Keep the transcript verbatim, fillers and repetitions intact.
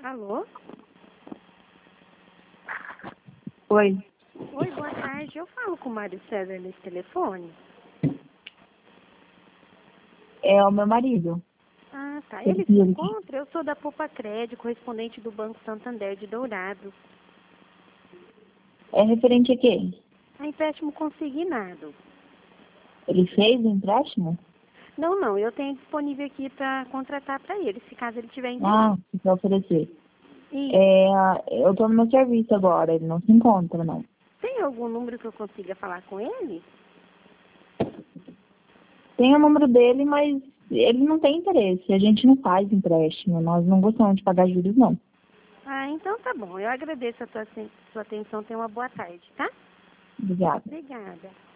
Alô? Oi. Oi, boa tarde. Eu falo com o Mário César nesse telefone? É o meu marido. Ah, tá. Ele Ele se ele- encontra? Eu sou da Poupa Crédito, correspondente do Banco Santander de Dourados. É referente a quê? A empréstimo consignado. Ele fez o empréstimo? Não, não. Eu tenho disponível aqui para contratar para ele, se caso ele tiver interesse. Ah, se quer oferecer. E É, eu tô no meu serviço agora, ele não se encontra, não. tem algum número que eu consiga falar com ele? Tem o número dele, mas ele não tem interesse. A gente não faz empréstimo, nós não gostamos de pagar juros, não. Ah, então tá bom. Eu agradeço a tua, aten- sua atenção. Tenha uma boa tarde, tá? Obrigada. Obrigada.